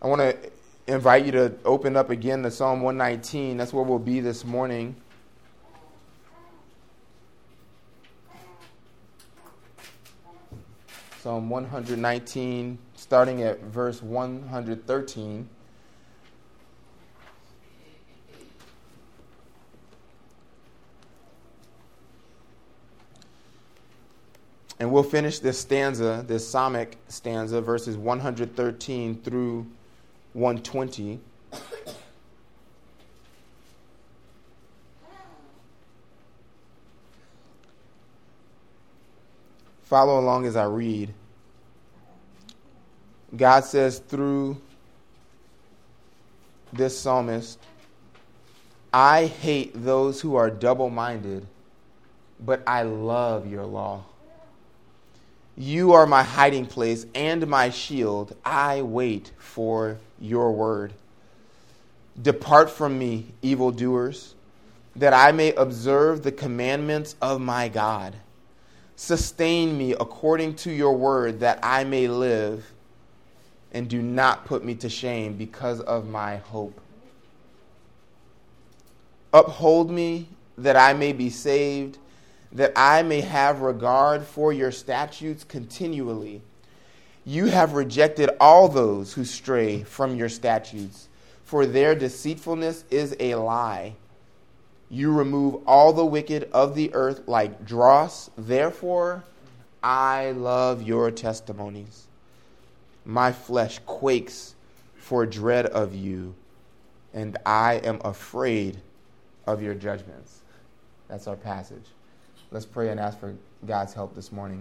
I want to invite you to open up again to Psalm 119. That's where we'll be this morning. Psalm 119, starting at verse 113. And we'll finish this stanza, this psalmic stanza, verses 113 through 120. Follow along as I read. God says through this psalmist, I hate those who are double-minded, but I love your law. You are my hiding place and my shield. I wait for your word. Depart from me, evildoers, that I may observe the commandments of my God. Sustain me according to your word, that I may live, and do not put me to shame because of my hope. Uphold me, that I may be saved, that I may have regard for your statutes continually. You have rejected all those who stray from your statutes, for their deceitfulness is a lie. You remove all the wicked of the earth like dross. Therefore, I love your testimonies. My flesh quakes for dread of you, and I am afraid of your judgments. That's our passage. Let's pray and ask for God's help this morning.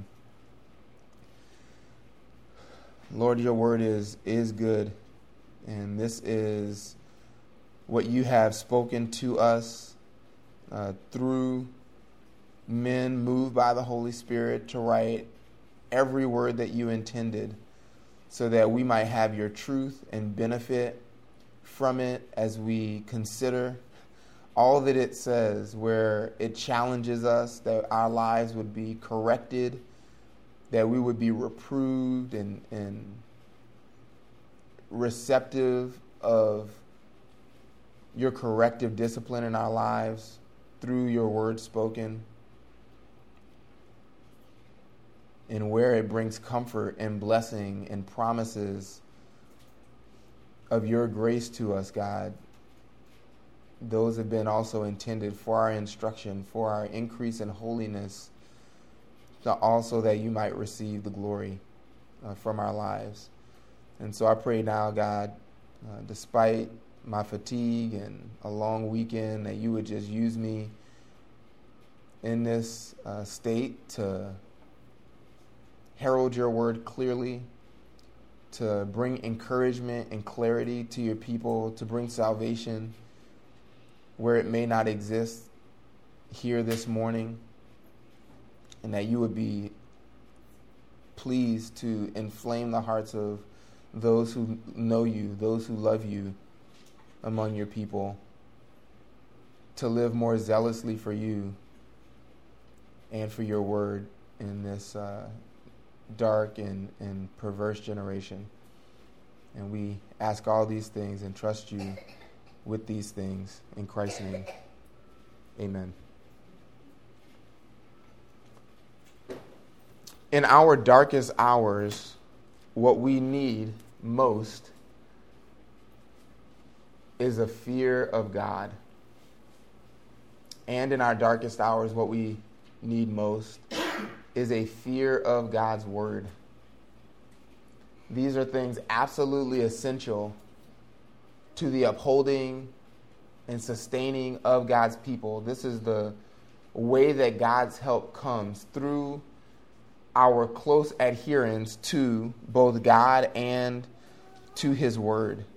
Lord, your word is good, and this is what you have spoken to us through men moved by the Holy Spirit to write every word that you intended so that we might have your truth and benefit from it as we consider all that it says, where it challenges us that our lives would be corrected, that we would be reproved and receptive of your corrective discipline in our lives through your word spoken, and where it brings comfort and blessing and promises of your grace to us, God. Those have been also intended for our instruction, for our increase in holiness, also that you might receive the glory from our lives. And so I pray now, God, despite my fatigue and a long weekend, that you would just use me in this state to herald your word clearly, to bring encouragement and clarity to your people, to bring salvation where it may not exist here this morning, and that you would be pleased to inflame the hearts of those who know you, those who love you among your people, to live more zealously for you and for your word in this dark and perverse generation. And we ask all these things and trust you with these things in Christ's name. Amen. In our darkest hours, what we need most is a fear of God. And in our darkest hours, what we need most is a fear of God's word. These are things absolutely essential to the upholding and sustaining of God's people. This is the way that God's help comes, through our close adherence to both God and to his word.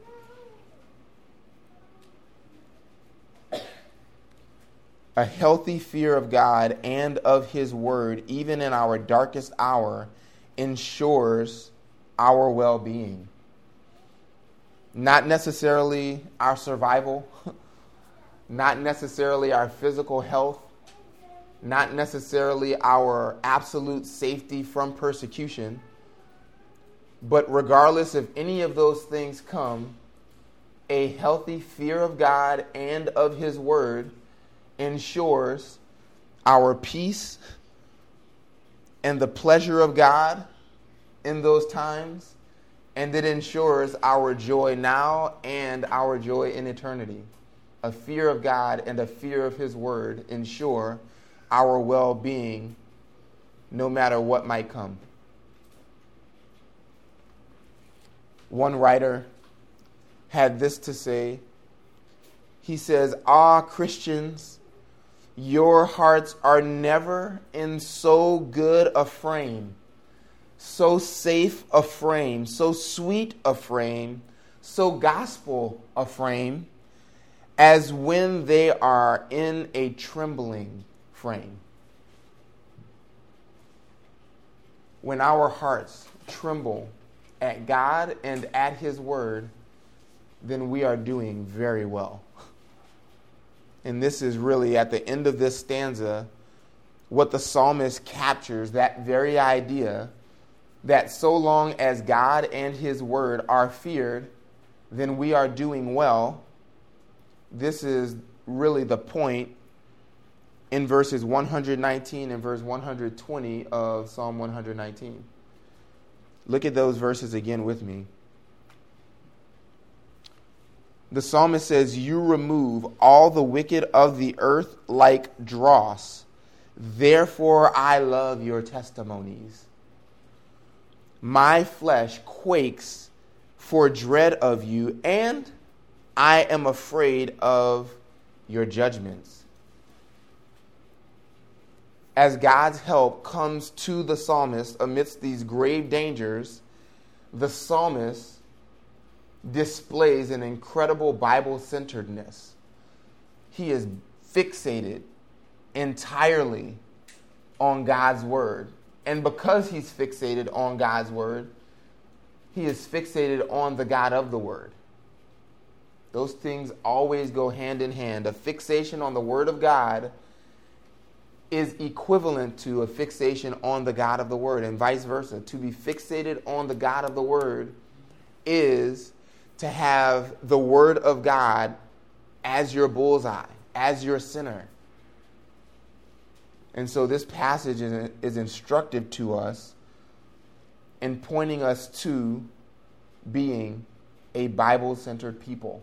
A healthy fear of God and of his word, even in our darkest hour, ensures our well-being. Not necessarily our survival, not necessarily our physical health, not necessarily our absolute safety from persecution, But regardless if any of those things come, a healthy fear of God and of his word ensures our peace and the pleasure of God in those times, and it ensures our joy now and our joy in eternity. A fear of God and a fear of his word ensure our well-being no matter what might come. One writer had this to say. He says, "Ah, Christians, your hearts are never in so good a frame, so safe a frame, so sweet a frame, so gospel a frame, as when they are in a trembling frame." When our hearts tremble at God and at his word, then we are doing very well. And this is really at the end of this stanza what the psalmist captures, that very idea that so long as God and his word are feared, then we are doing well. This is really the point in verses 119 and verse 120 of Psalm 119. Look at those verses again with me. The psalmist says, "You remove all the wicked of the earth like dross. Therefore I love your testimonies. My flesh quakes for dread of you, and I am afraid of your judgments." As God's help comes to the psalmist amidst these grave dangers, the psalmist displays an incredible Bible-centeredness. He is fixated entirely on God's word. And because he's fixated on God's word, he is fixated on the God of the word. Those things always go hand in hand. A fixation on the word of God is equivalent to a fixation on the God of the word, and vice versa. To be fixated on the God of the word is to have the word of God as your bullseye, as your center. And so this passage is instructive to us in pointing us to being a Bible-centered people.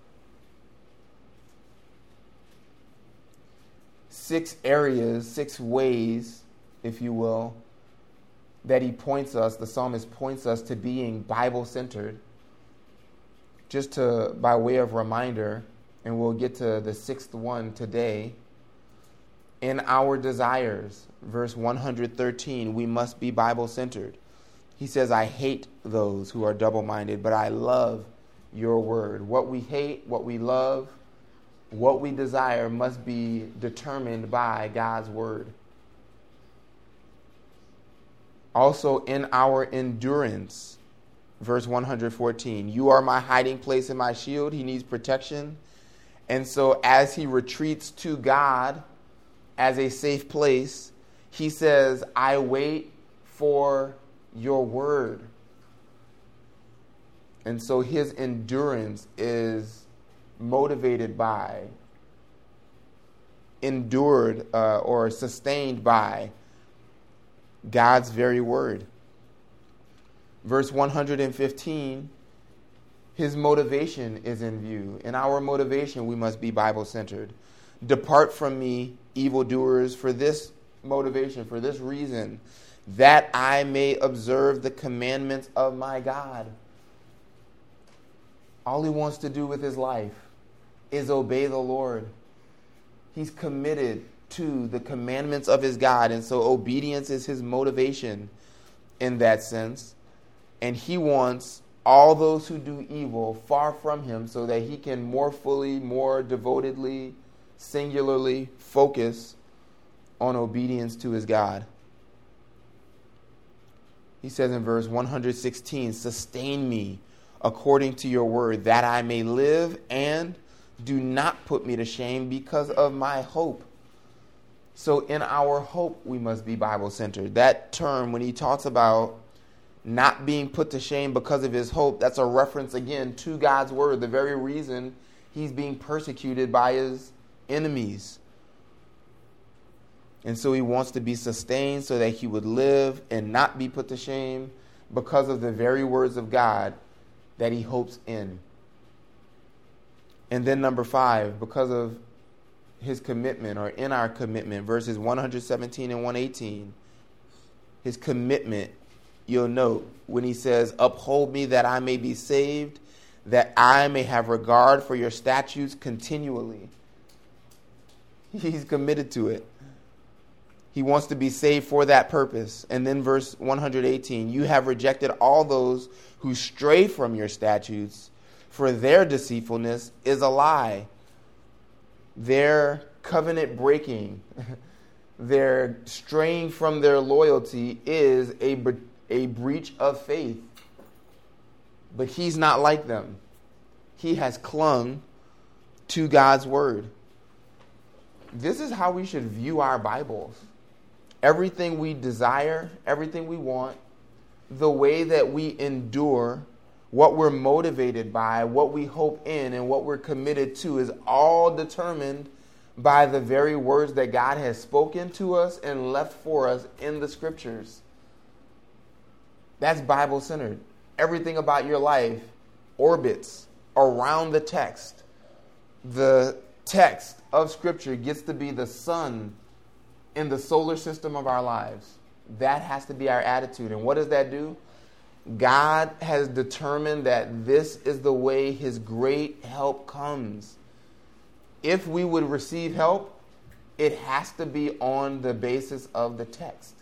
6 areas, 6 ways, if you will, that the psalmist points us to being Bible-centered. Just by way of reminder, and we'll get to the 6th one today. In our desires, verse 113, we must be Bible-centered. He says, "I hate those who are double-minded, but I love your word." What we hate, what we love, what we desire must be determined by God's word. Also, in our endurance, verse 114, "You are my hiding place and my shield." He needs protection. And so as he retreats to God as a safe place, he says, "I wait for your word." And so his endurance is motivated by, endured or sustained by God's very word. Verse 115, his motivation is in view. In our motivation, we must be Bible-centered. "Depart from me, evildoers," for this motivation, for this reason, "that I may observe the commandments of my God." All he wants to do with his life is obey the Lord. He's committed to the commandments of his God, and so obedience is his motivation in that sense. And he wants all those who do evil far from him so that he can more fully, more devotedly, singularly focus on obedience to his God. He says in verse 116, "Sustain me according to your word, that I may live, and do not put me to shame because of my hope." So in our hope, we must be Bible-centered. That term, when he talks about not being put to shame because of his hope. That's a reference again to God's word, the very reason he's being persecuted by his enemies. And so he wants to be sustained so that he would live and not be put to shame because of the very words of God that he hopes in. And then number 5, because of his commitment, or in our commitment, verses 117 and 118, his commitment, you'll note when he says, uphold me that I may be saved, that I may have regard for your statutes continually. He's committed to it. He wants to be saved for that purpose. And then verse 118, you have rejected all those who stray from your statutes, for their deceitfulness is a lie. Their covenant breaking, their straying from their loyalty is a breach of faith. But he's not like them. He has clung to God's word. This is how we should view our Bibles. Everything we desire, everything we want, the way that we endure, what we're motivated by, what we hope in, and what we're committed to is all determined by the very words that God has spoken to us and left for us in the scriptures. That's Bible-centered. Everything about your life orbits around the text. The text of scripture gets to be the sun in the solar system of our lives. That has to be our attitude. And what does that do? God has determined that this is the way his great help comes. If we would receive help, it has to be on the basis of the text.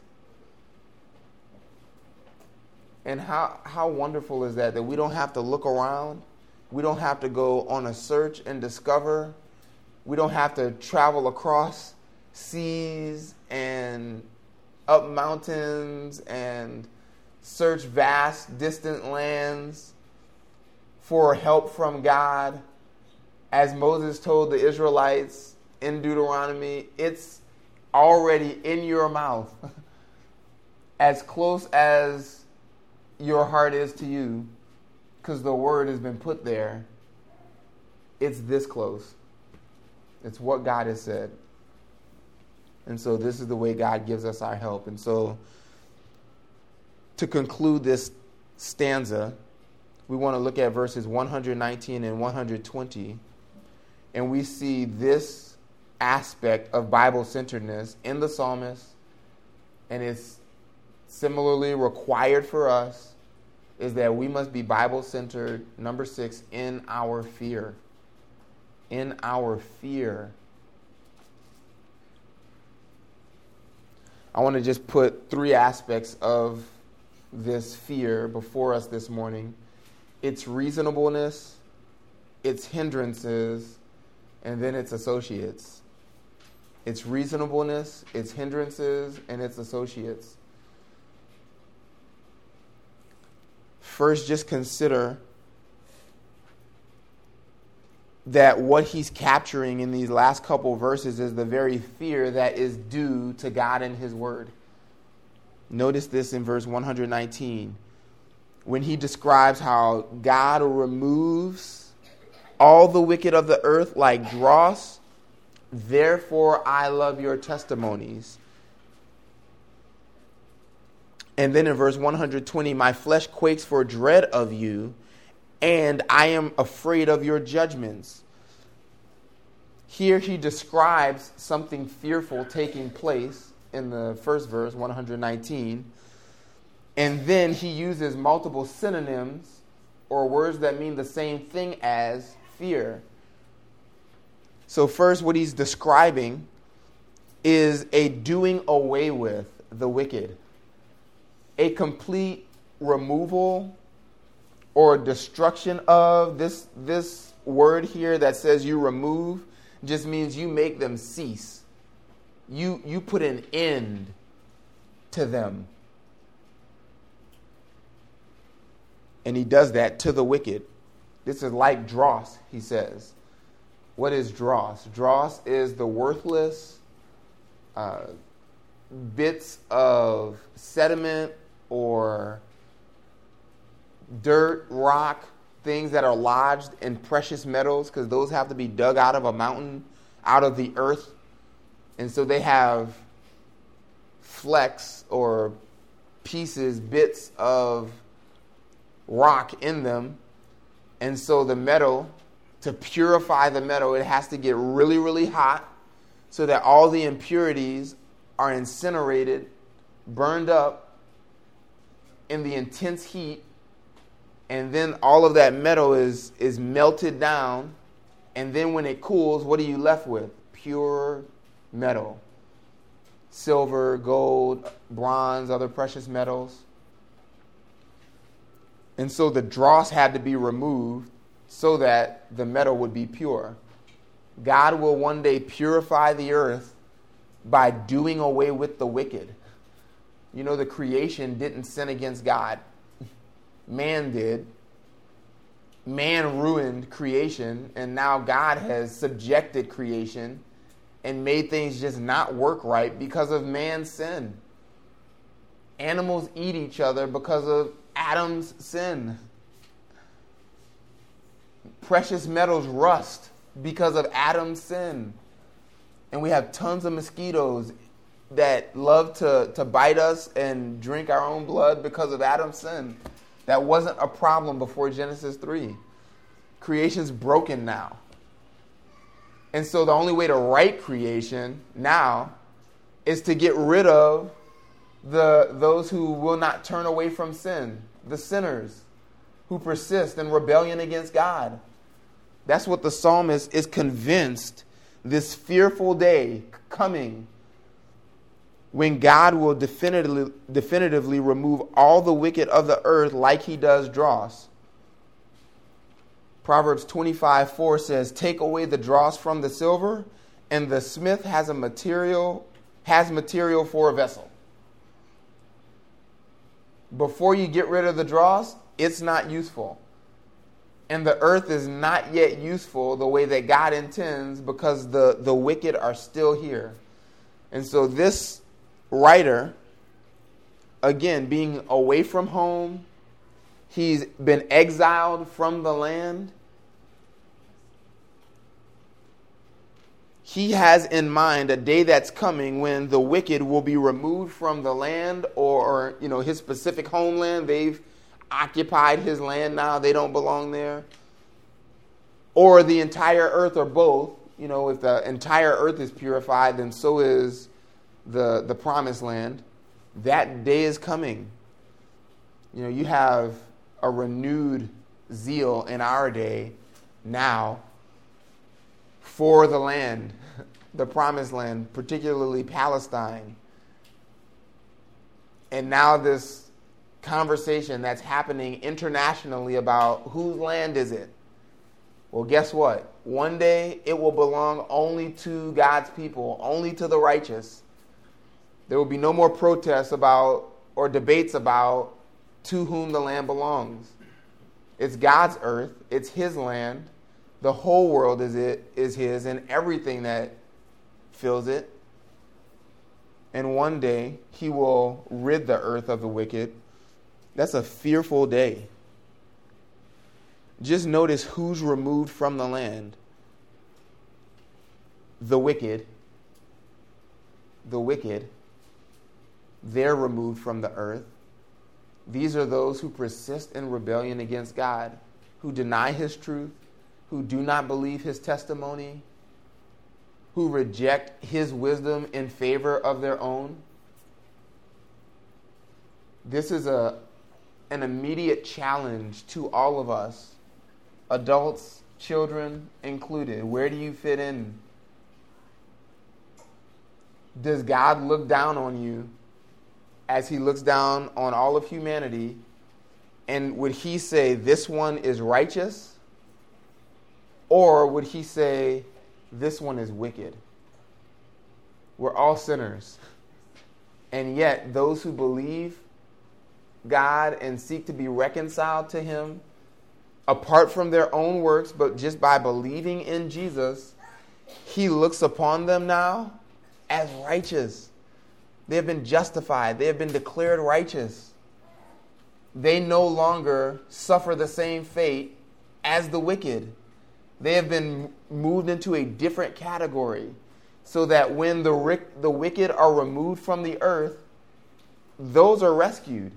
And how wonderful is that we don't have to look around. We don't have to go on a search and discover. We don't have to travel across seas and up mountains and search vast, distant lands for help from God. As Moses told the Israelites in Deuteronomy, it's already in your mouth, as close as your heart is to you, because the word has been put there. It's this close. It's what God has said. And so this is the way God gives us our help. And so to conclude this stanza, we want to look at verses 119 and 120. And we see this aspect of Bible-centeredness in the psalmist. And it's similarly required for us, is that we must be Bible-centered, number 6, in our fear. In our fear. I want to just put 3 aspects of this fear before us this morning. Its reasonableness, its hindrances, and then its associates. Its reasonableness, its hindrances, and its associates. First, just consider that what he's capturing in these last couple verses is the very fear that is due to God and his word. Notice this in verse 119, when he describes how God removes all the wicked of the earth like dross. Therefore, I love your testimonies. And then in verse 120, my flesh quakes for dread of you, and I am afraid of your judgments. Here he describes something fearful taking place in the first verse, 119. And then he uses multiple synonyms or words that mean the same thing as fear. So first, what he's describing is a doing away with the wicked. A complete removal or destruction of. This word here that says you remove just means you make them cease. You put an end to them. And he does that to the wicked. This is like dross, he says. What is dross? Dross is the worthless bits of sediment or dirt, rock, things that are lodged in precious metals, because those have to be dug out of a mountain, out of the earth. And so they have flecks or pieces, bits of rock in them. And so the metal, to purify the metal, it has to get really, really hot so that all the impurities are incinerated, burned up in the intense heat. And then all of that metal is melted down. And then when it cools, what are you left with? Pure metal. Silver, gold, bronze, other precious metals. And so the dross had to be removed so that the metal would be pure. God will one day purify the earth by doing away with the wicked. You know, the creation didn't sin against God. Man did. Man ruined creation, and now God has subjected creation and made things just not work right because of man's sin. Animals eat each other because of Adam's sin. Precious metals rust because of Adam's sin. And we have tons of mosquitoes that love to bite us and drink our own blood because of Adam's sin. That wasn't a problem before Genesis 3. Creation's broken now. And so the only way to right creation now is to get rid of those who will not turn away from sin, the sinners who persist in rebellion against God. That's what the psalmist is convinced this fearful day coming when God will definitively remove all the wicked of the earth like he does dross. Proverbs 25:4 says, "Take away the dross from the silver, and the smith has material for a vessel." Before you get rid of the dross, it's not useful. And the earth is not yet useful the way that God intends because the wicked are still here. And so this writer, again, being away from home, he's been exiled from the land. He has in mind a day that's coming when the wicked will be removed from the land or his specific homeland. They've occupied his land now. They don't belong there. Or the entire earth, or both. If the entire earth is purified, then so is the promised land. That day is coming. You have a renewed zeal in our day now for the land, the promised land, particularly Palestine. And now this conversation that's happening internationally about whose land is it? Well, guess what? One day it will belong only to God's people, only to the righteous. There will be no more protests about or debates about to whom the land belongs. It's God's earth. It's his land. The whole world is his, and everything that fills it. And one day he will rid the earth of the wicked. That's a fearful day. Just notice who's removed from the land. The wicked. The wicked. They're removed from the earth. These are those who persist in rebellion against God, who deny his truth, who do not believe his testimony, who reject his wisdom in favor of their own. This is an immediate challenge to all of us, adults, children included. Where do you fit in? Does God look down on you as he looks down on all of humanity? And would he say, this one is righteous? Or would he say, this one is wicked? We're all sinners. And yet, those who believe God and seek to be reconciled to him, apart from their own works, but just by believing in Jesus, he looks upon them now as righteous. They have been justified. They have been declared righteous. they no longer suffer the same fate as the wicked. They have been moved into a different category, so that when the wicked are removed from the earth, those are rescued.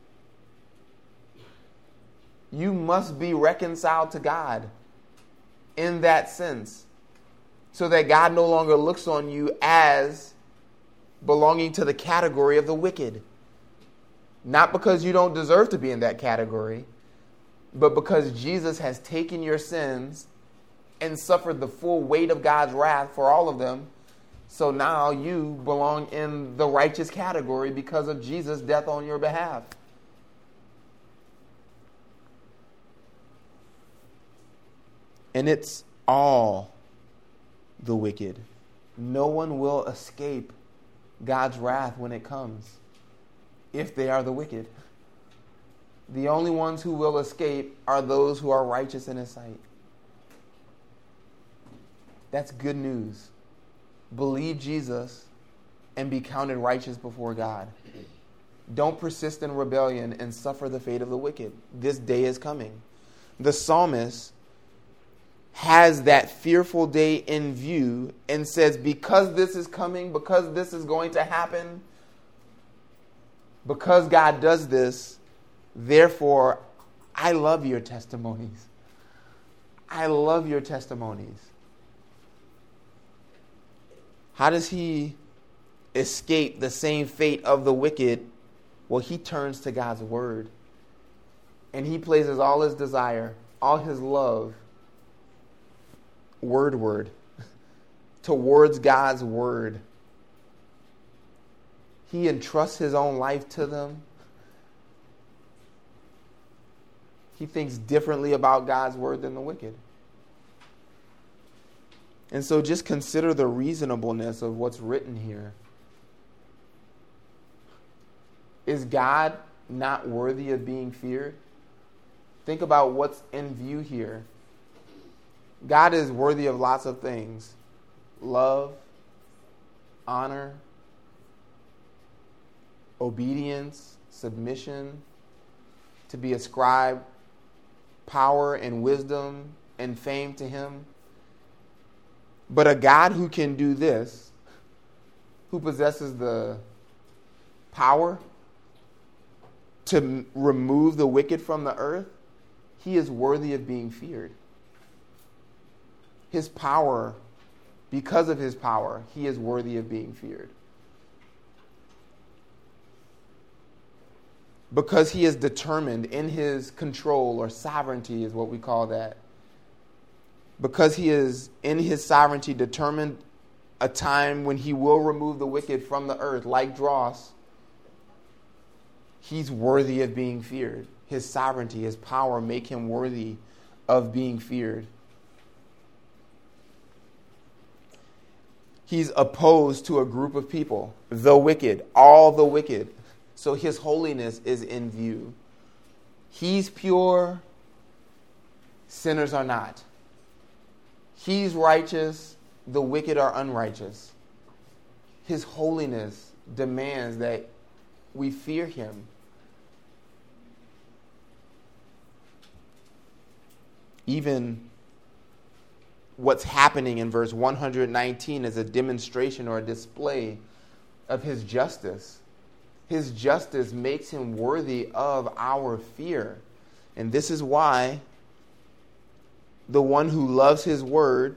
You must be reconciled to God in that sense, so that God no longer looks on you as belonging to the category of the wicked. Not because you don't deserve to be in that category, but because Jesus has taken your sins and suffered the full weight of God's wrath for all of them. So now you belong in the righteous category because of Jesus' death on your behalf. And it's all the wicked. No one will escape God's wrath when it comes, if they are the wicked. The only ones who will escape are those who are righteous in His sight. That's good news. Believe Jesus and be counted righteous before God. Don't persist in rebellion and suffer the fate of the wicked. This day is coming. The psalmist has that fearful day in view and says, because this is coming, because this is going to happen, because God does this, therefore, I love your testimonies. I love your testimonies. How does he escape the same fate of the wicked? Well, he turns to God's word. And he places all his desire, all his love, word, towards God's word. He entrusts his own life to them. He thinks differently about God's word than the wicked. And so just consider the reasonableness of what's written here. Is God not worthy of being feared? Think about what's in view here. God is worthy of lots of things. Love, honor, obedience, submission, to be ascribed power and wisdom and fame to Him. But a God who can do this, who possesses the power to remove the wicked from the earth, He is worthy of being feared. His power, because of His power, He is worthy of being feared. Because He is determined in His control, or sovereignty is what we call that. Because He is in His sovereignty determined a time when He will remove the wicked from the earth, like dross, He's worthy of being feared. His sovereignty, His power make Him worthy of being feared. He's opposed to a group of people, the wicked, all the wicked. So His holiness is in view. He's pure, sinners are not. He's righteous, the wicked are unrighteous. His holiness demands that we fear Him. Even what's happening in verse 119 is a demonstration or a display of His justice. His justice makes Him worthy of our fear. And this is why the one who loves His word,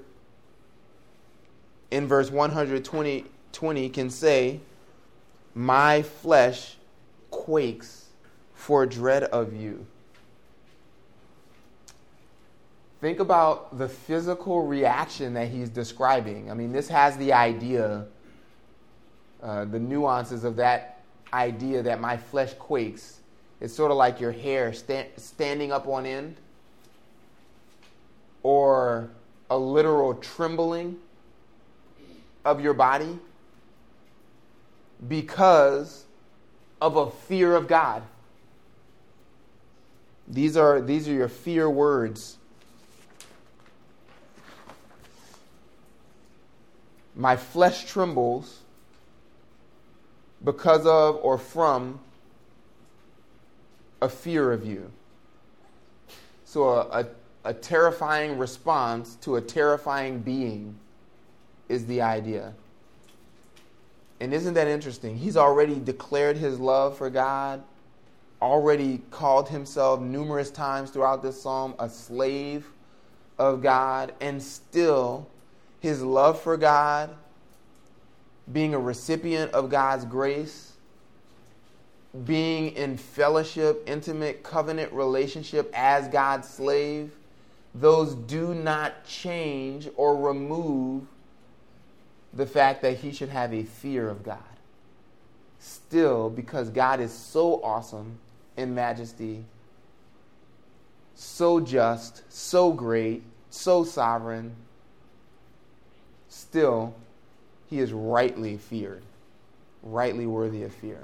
in verse 120 can say, my flesh quakes for dread of you. Think about the physical reaction that he's describing. I mean, this has the idea, the nuances of that idea that my flesh quakes. It's sort of like your hair standing up on end, or a literal trembling of your body because of a fear of God. These are your fear words. My flesh trembles because of or from a fear of you. So a terrifying response to a terrifying being is the idea. And isn't that interesting? He's already declared his love for God, already called himself numerous times throughout this psalm a slave of God, and still his love for God, being a recipient of God's grace, being in fellowship, intimate covenant relationship as God's slave, those do not change or remove the fact that he should have a fear of God. Still, because God is so awesome in majesty, so just, so great, so sovereign, still, he is rightly feared, rightly worthy of fear.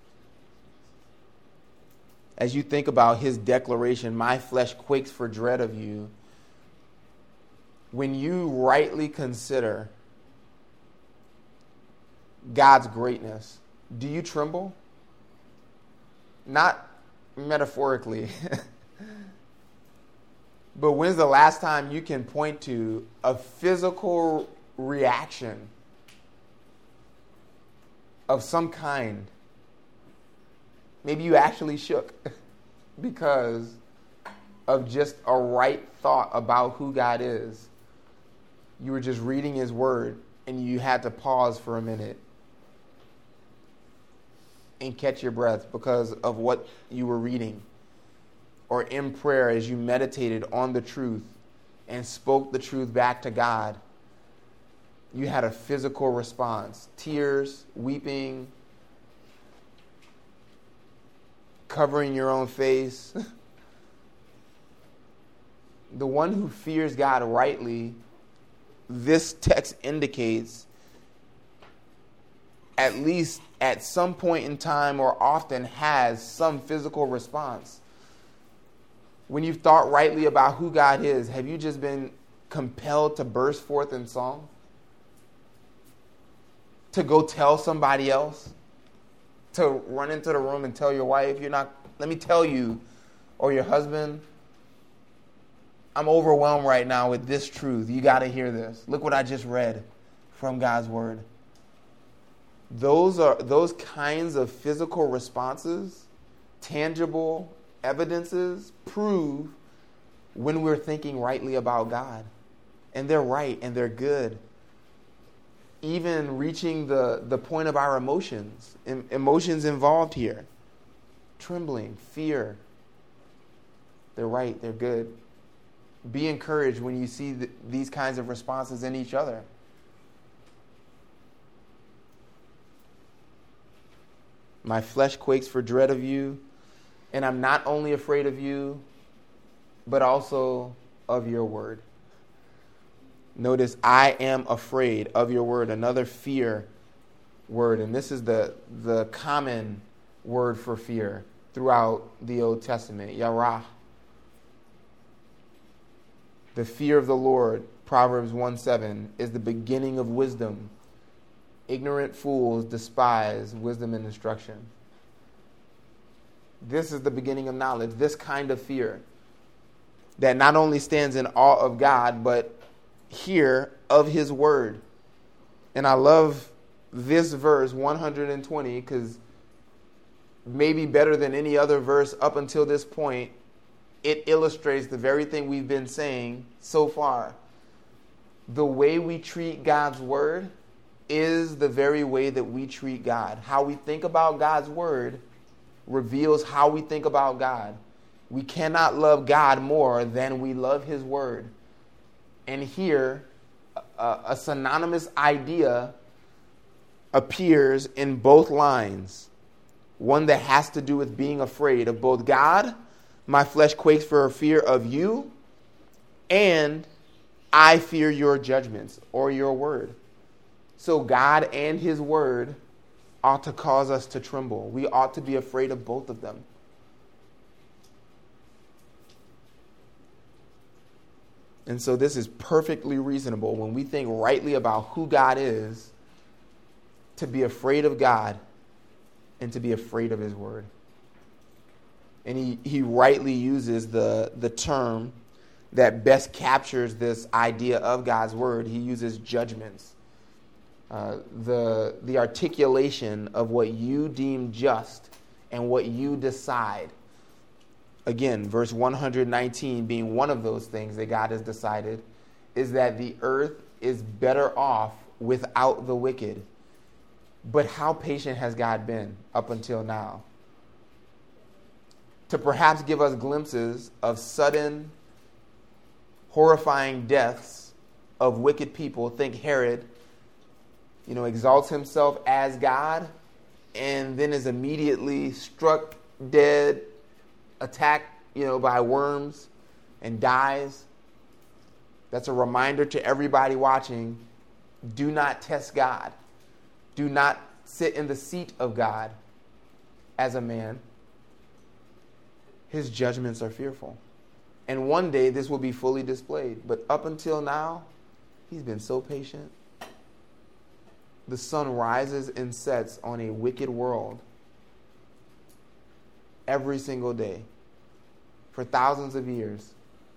As you think about his declaration, my flesh quakes for dread of you, when you rightly consider God's greatness, do you tremble? Not metaphorically, but when's the last time you can point to a physical reaction of some kind? Maybe you actually shook because of just a right thought about who God is. You were just reading his word and you had to pause for a minute and catch your breath because of what you were reading. Or in prayer as you meditated on the truth and spoke the truth back to God, you had a physical response. Tears, weeping, covering your own face. The one who fears God rightly, this text indicates, at least at some point in time or often has some physical response. When you've thought rightly about who God is, have you just been compelled to burst forth in song? To go tell somebody else? To run into the room and tell your wife, let me tell you, or your husband, I'm overwhelmed right now with this truth. You got to hear this. Look what I just read from God's word. Those kinds of physical responses, tangible evidences, prove when we're thinking rightly about God. And they're right and they're good. Even reaching the point of our emotions. Emotions involved here. Trembling, fear. They're right, they're good. Be encouraged when you see these kinds of responses in each other. My flesh quakes for dread of you, and I'm not only afraid of you, but also of your word. Notice, I am afraid of your word, another fear word. And this is the common word for fear throughout the Old Testament, yarah. The fear of the Lord, Proverbs 1:7, is the beginning of wisdom. Ignorant fools despise wisdom and instruction. This is the beginning of knowledge, this kind of fear that not only stands in awe of God, but here of his word. And I love this verse 120 because maybe better than any other verse up until this point, it illustrates the very thing we've been saying so far. The way we treat God's word is the very way that we treat God. How we think about God's word reveals how we think about God. We cannot love God more than we love his word. And here, a synonymous idea appears in both lines. One that has to do with being afraid of both God, my flesh quakes for fear of you, and I fear your judgments or your word. So God and his word ought to cause us to tremble. We ought to be afraid of both of them. And so this is perfectly reasonable when we think rightly about who God is, to be afraid of God and to be afraid of his word. And he rightly uses the term that best captures this idea of God's word. He uses judgments. The articulation of what you deem just and what you decide. Again, verse 119 being one of those things that God has decided is that the earth is better off without the wicked. But how patient has God been up until now? To perhaps give us glimpses of sudden, horrifying deaths of wicked people. Think Herod, exalts himself as God and then is immediately struck dead, attacked, by worms and dies. That's a reminder to everybody watching, do not test God. Do not sit in the seat of God as a man. His judgments are fearful. And one day this will be fully displayed. But up until now, he's been so patient. The sun rises and sets on a wicked world every single day for thousands of years.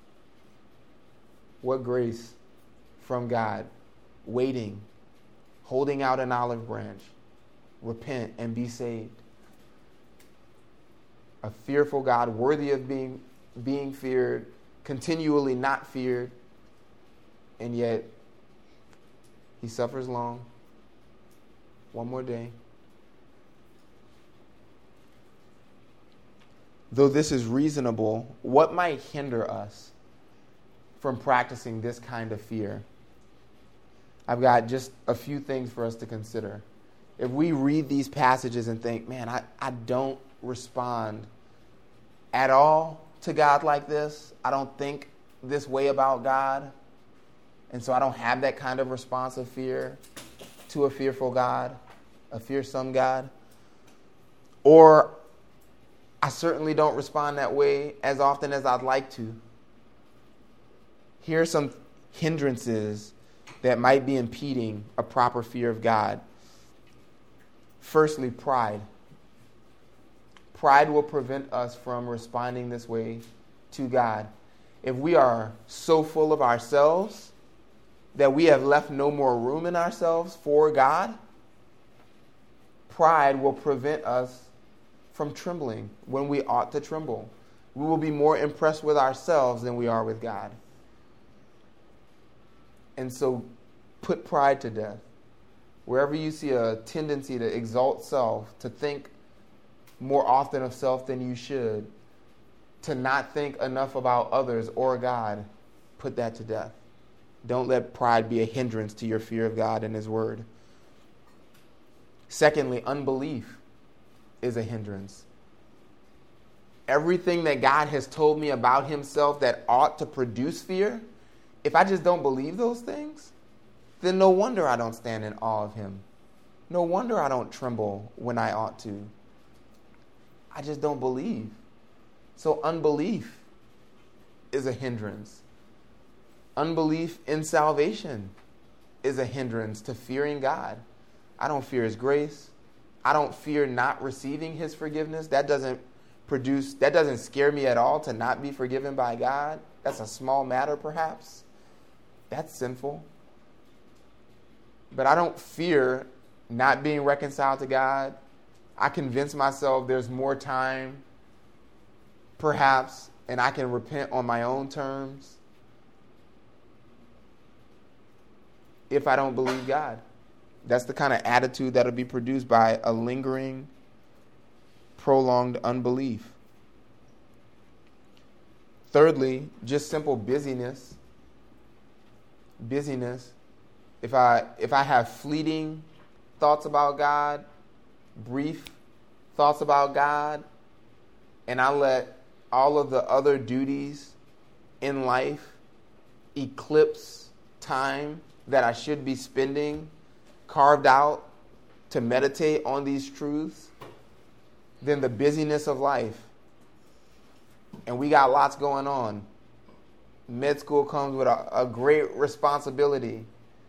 What grace from God, waiting, holding out an olive branch, repent and be saved. A fearful God, worthy of being feared, continually not feared, and yet he suffers long. One more day. Though this is reasonable, what might hinder us from practicing this kind of fear? I've got just a few things for us to consider. If we read these passages and think, man, I don't respond at all to God like this. I don't think this way about God. And so I don't have that kind of response of fear to a fearful God, a fearsome God. Or I certainly don't respond that way as often as I'd like to. Here are some hindrances that might be impeding a proper fear of God. Firstly, pride. Pride will prevent us from responding this way to God. If we are so full of ourselves that we have left no more room in ourselves for God, pride will prevent us from trembling when we ought to tremble. We will be more impressed with ourselves than we are with God. And so put pride to death. Wherever you see a tendency to exalt self, to think more often of self than you should, to not think enough about others or God, put that to death. Don't let pride be a hindrance to your fear of God and His Word. Secondly, unbelief is a hindrance. Everything that God has told me about Himself that ought to produce fear, if I just don't believe those things, then no wonder I don't stand in awe of Him. No wonder I don't tremble when I ought to. I just don't believe. So unbelief is a hindrance. Unbelief in salvation is a hindrance to fearing God. I don't fear His grace. I don't fear not receiving His forgiveness. That doesn't scare me at all to not be forgiven by God. That's a small matter perhaps. That's sinful. But I don't fear not being reconciled to God. I convince myself there's more time, perhaps, and I can repent on my own terms if I don't believe God. That's the kind of attitude that'll be produced by a lingering, prolonged unbelief. Thirdly, just simple busyness. Busyness. If I have fleeting thoughts about God, brief thoughts about God, and I let all of the other duties in life eclipse time that I should be spending carved out to meditate on these truths, then the busyness of life, and we got lots going on. Med school comes with a great responsibility.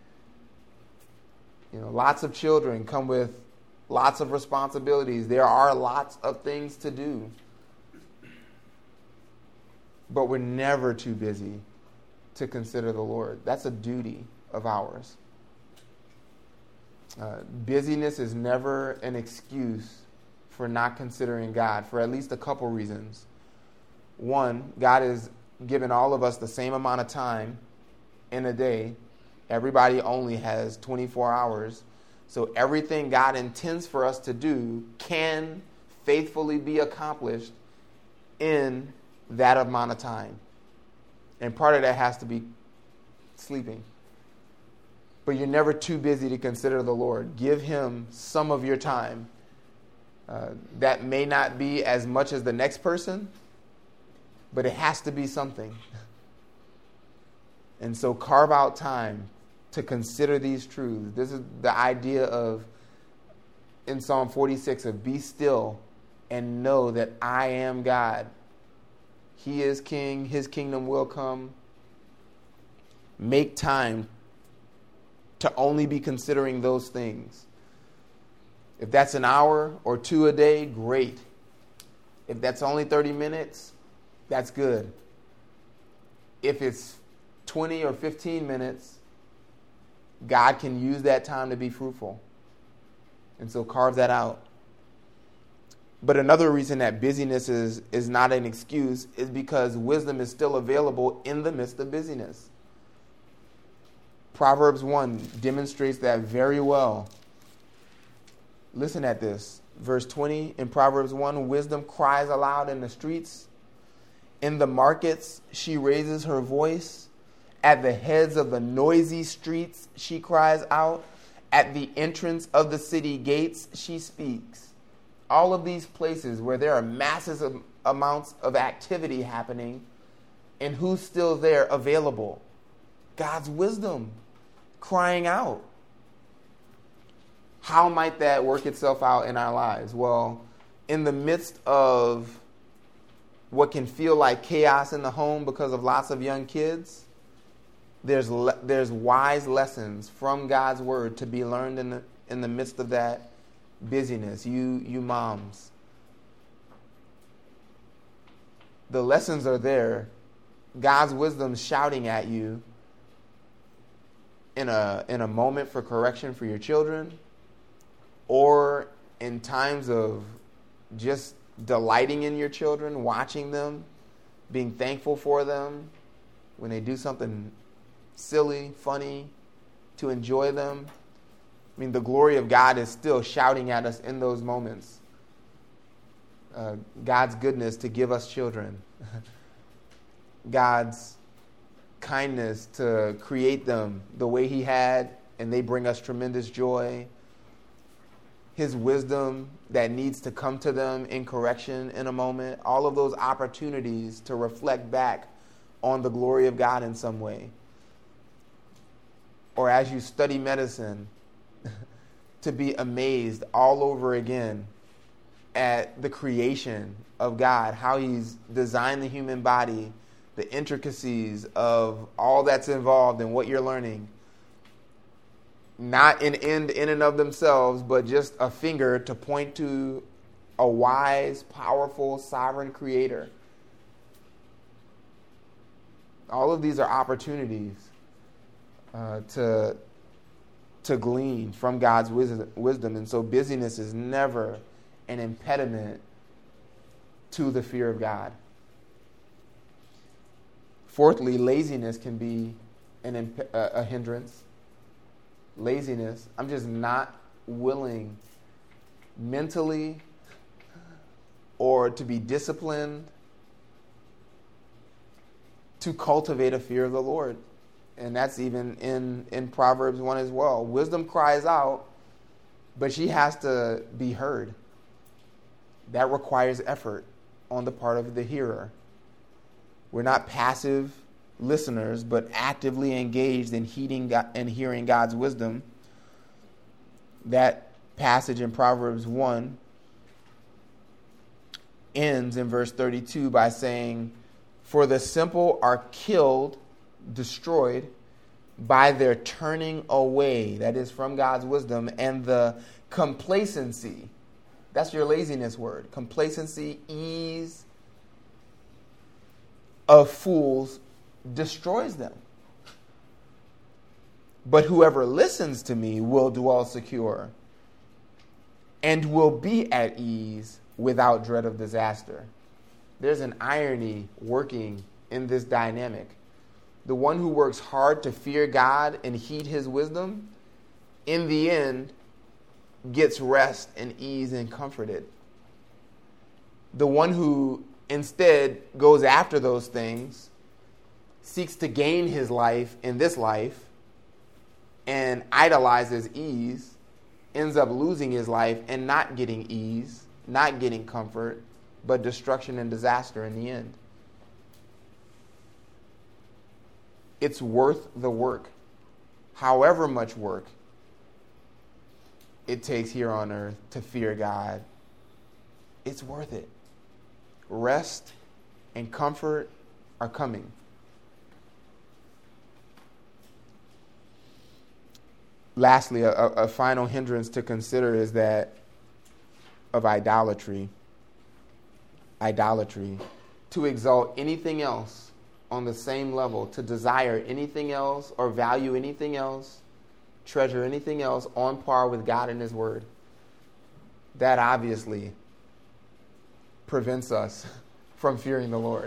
Lots of children come with lots of responsibilities. There are lots of things to do. but we're never too busy to consider the Lord. That's a duty of ours. Busyness is never an excuse for not considering God, for at least a couple reasons. One, God has given all of us the same amount of time in a day. Everybody only has 24 hours. So everything God intends for us to do can faithfully be accomplished in that amount of time. And part of that has to be sleeping. But you're never too busy to consider the Lord. Give him some of your time. That may not be as much as the next person, but it has to be something. And so carve out time to consider these truths. This is the idea of, in Psalm 46, of be still and know that I am God. He is king. His kingdom will come. Make time to only be considering those things. If that's an hour or two a day, great. If that's only 30 minutes, that's good. If it's 20 or 15 minutes, God can use that time to be fruitful. And so carve that out. But another reason that busyness is not an excuse is because wisdom is still available in the midst of busyness. Proverbs 1 demonstrates that very well. Listen at this. Verse 20 in Proverbs 1, wisdom cries aloud in the streets. In the markets, she raises her voice. At the heads of the noisy streets, she cries out. At the entrance of the city gates, she speaks. All of these places where there are massive amounts of activity happening, and who's still there available? God's wisdom crying out. How might that work itself out in our lives? Well, in the midst of what can feel like chaos in the home because of lots of young kids, there's wise lessons from God's word to be learned in the midst of that busyness. You moms, the lessons are there. God's wisdom shouting at you in a moment for correction for your children, or in times of just delighting in your children, watching them, being thankful for them when they do something silly, funny, to enjoy them. I mean, the glory of God is still shouting at us in those moments. God's goodness to give us children. God's kindness to create them the way he had, and they bring us tremendous joy. His wisdom that needs to come to them in correction in a moment. All of those opportunities to reflect back on the glory of God in some way. Or as you study medicine, to be amazed all over again at the creation of God, how he's designed the human body, the intricacies of all that's involved in what you're learning. Not an end in and of themselves, but just a finger to point to a wise, powerful, sovereign creator. All of these are opportunities to glean from God's wisdom. And so busyness is never an impediment to the fear of God. Fourthly, laziness can be a hindrance. Laziness, I'm just not willing mentally or to be disciplined to cultivate a fear of the Lord. And that's even in Proverbs 1 as well. Wisdom cries out, but she has to be heard. That requires effort on the part of the hearer. We're not passive listeners, but actively engaged in hearing God's wisdom. That passage in Proverbs 1 ends in verse 32 by saying, "For the simple are killed, destroyed, by their turning away," that is from God's wisdom, "and the complacency," that's your laziness word, complacency, ease, of fools destroys them. But whoever listens to me will dwell secure and will be at ease without dread of disaster. There's an irony working in this dynamic. The one who works hard to fear God and heed his wisdom, in the end, gets rest and ease and comforted. The one who instead goes after those things, seeks to gain his life in this life, and idolizes ease, ends up losing his life and not getting ease, not getting comfort, but destruction and disaster in the end. It's worth the work, however much work it takes here on earth to fear God. It's worth it. Rest and comfort are coming. Lastly, a final hindrance to consider is that of idolatry. Idolatry. To exalt anything else on the same level, to desire anything else or value anything else, treasure anything else on par with God and His Word. That obviously prevents us from fearing the Lord.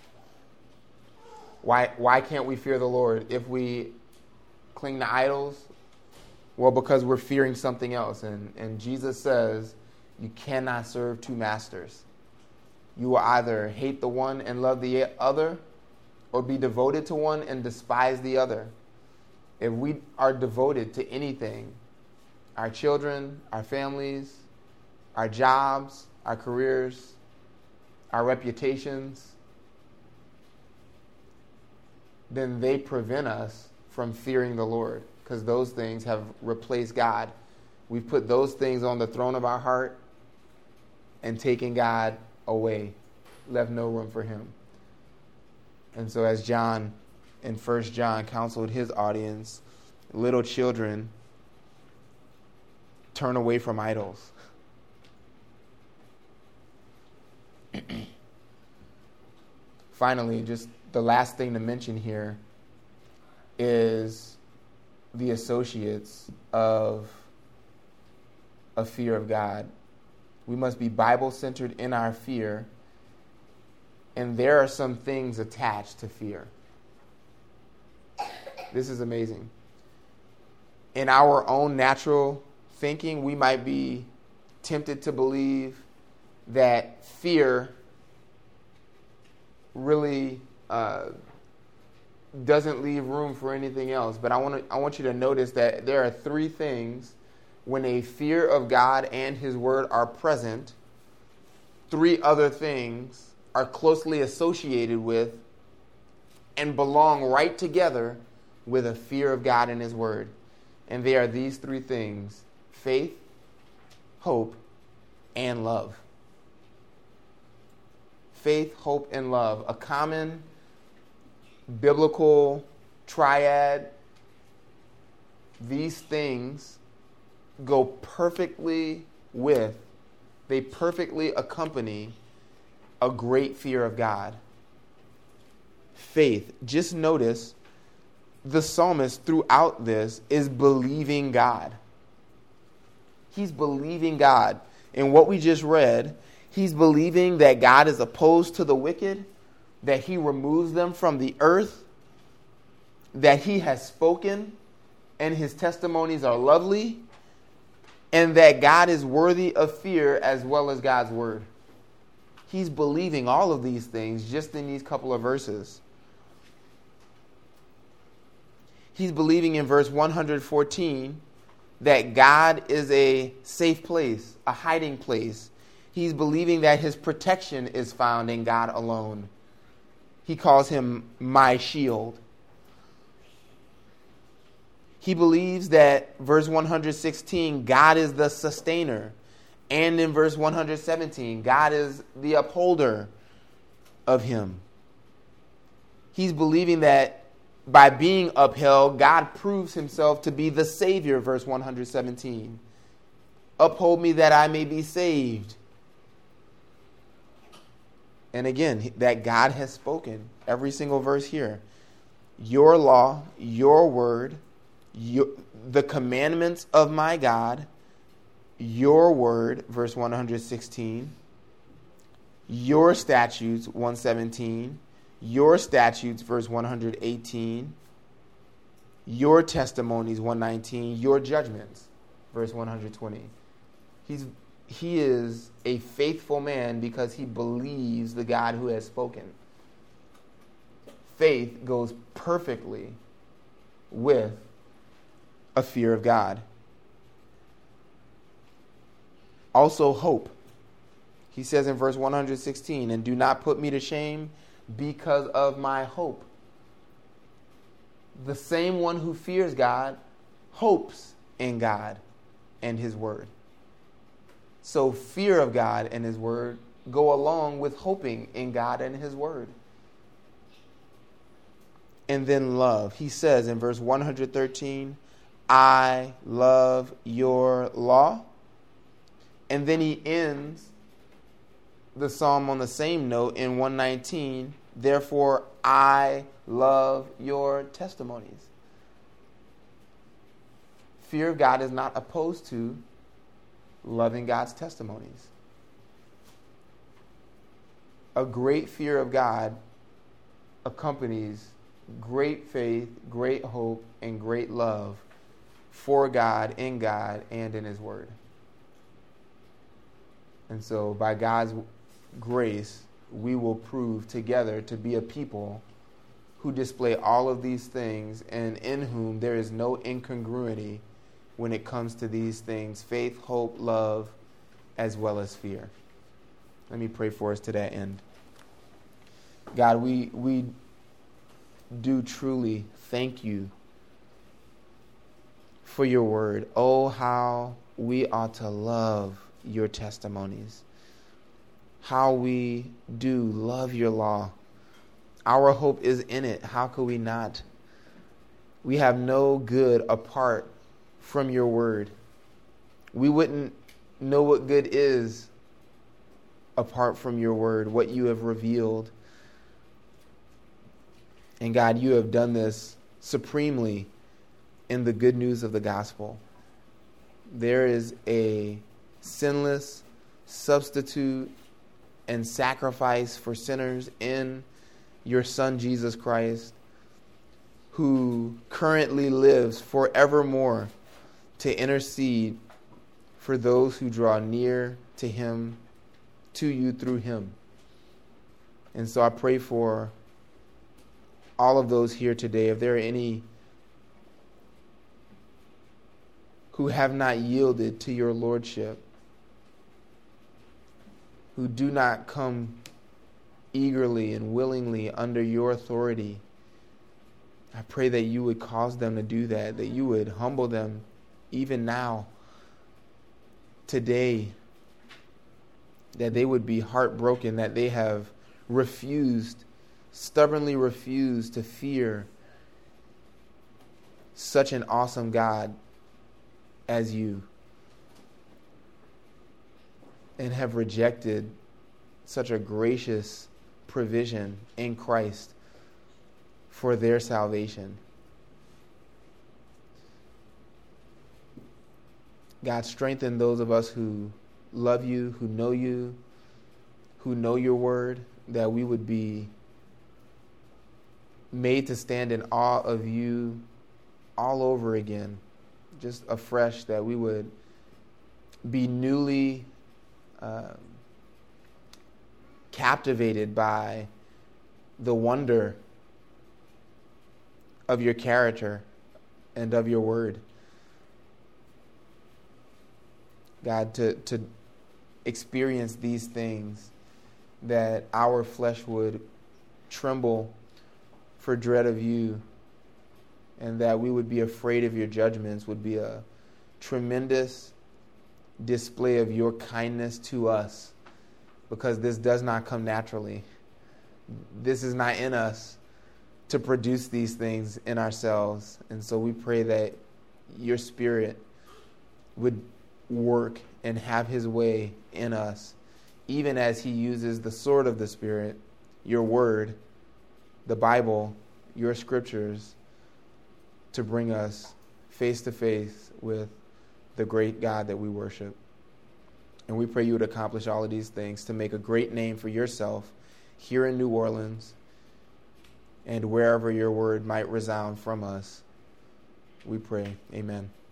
Why can't we fear the Lord if we cling to idols? Well, because we're fearing something else. And Jesus says you cannot serve two masters. You will either hate the one and love the other, or be devoted to one and despise the other. If we are devoted to anything, our children, our families, our jobs, our careers, our reputations, then they prevent us from fearing the Lord, because those things have replaced God. We've put those things on the throne of our heart and taken God away, left no room for Him. And so as John in 1 John counseled his audience, little children, turn away from idols. Finally, just the last thing to mention here is the associates of a fear of God. We must be Bible-centered in our fear, and there are some things attached to fear. This is amazing. In our own natural thinking, we might be tempted to believe that fear really doesn't leave room for anything else. But I want you to notice that there are three things when a fear of God and His Word are present. Three other things are closely associated with and belong right together with a fear of God and His Word. And they are these three things: faith, hope, and love. Faith, hope, and love. A common biblical triad. These things go perfectly with, they perfectly accompany a great fear of God. Faith. Just notice the psalmist throughout this is believing God. He's believing God. In what we just read, he's believing that God is opposed to the wicked, that He removes them from the earth, that He has spoken and His testimonies are lovely, and that God is worthy of fear as well as God's Word. He's believing all of these things just in these couple of verses. He's believing in verse 114 that God is a safe place, a hiding place. He's believing that His protection is found in God alone. He calls Him my shield. He believes that, verse 116, God is the sustainer. And in verse 117, God is the upholder of him. He's believing that by being upheld, God proves Himself to be the Savior, verse 117. Uphold me that I may be saved. And again, that God has spoken. Every single verse here. Your law, your word, the commandments of my God, your word, verse 116, your statutes, 117, your statutes, verse 118, your testimonies, 119, your judgments, verse 120. He is a faithful man because he believes the God who has spoken. Faith goes perfectly with a fear of God. Also hope. He says in verse 116, and do not put me to shame because of my hope. The same one who fears God hopes in God and his word. So fear of God and his word go along with hoping in God and his word. And then love. He says in verse 113, I love your law. And then he ends the psalm on the same note in 119, therefore I love your testimonies. Fear of God is not opposed to loving God's testimonies. A great fear of God accompanies great faith, great hope, and great love for God, in God, and in his word. And so by God's grace, we will prove together to be a people who display all of these things and in whom there is no incongruity when it comes to these things: faith, hope, love, as well as fear. Let me pray for us to that end. God, we do truly thank you for your word. Oh, how we ought to love your testimonies. How we do love your law. Our hope is in it. How could we not? We have no good apart from your word. We wouldn't know what good is apart from your word, what you have revealed. And God, you have done this supremely in the good news of the gospel. There is a sinless substitute and sacrifice for sinners in your Son, Jesus Christ, who currently lives forevermore to intercede for those who draw near to him, to you through him. And so I pray for all of those here today, if there are any who have not yielded to your lordship, who do not come eagerly and willingly under your authority, I pray that you would cause them to do that you would humble them even now, today, that they would be heartbroken that they have stubbornly refused to fear such an awesome God as you, and have rejected such a gracious provision in Christ for their salvation. God, strengthen those of us who love you, who know your word, that we would be made to stand in awe of you all over again, just afresh, that we would be newly captivated by the wonder of your character and of your word. God, to experience these things, that our flesh would tremble for dread of you, and that we would be afraid of your judgments, would be a tremendous display of your kindness to us, because this does not come naturally. This is not in us to produce these things in ourselves. And so we pray that your Spirit would work and have his way in us even as he uses the sword of the Spirit, your word, the Bible, your scriptures, to bring us face to face with the great God that we worship. And we pray you would accomplish all of these things to make a great name for yourself here in New Orleans and wherever your word might resound from us. We pray. Amen.